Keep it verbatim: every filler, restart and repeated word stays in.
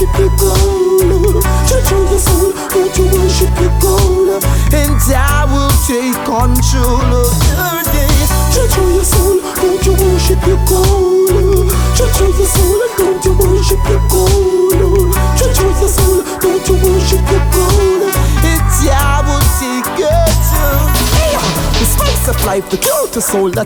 worship your gold. Stretch out your soul, don't you worship your gold. And I will take control of your days. Stretch out your soul, don't you worship your gold. Stretch out your soul, don't you worship your gold. Stretch out your soul, don't you worship your gold. And I will take control. The spice of life, the cure to soul, the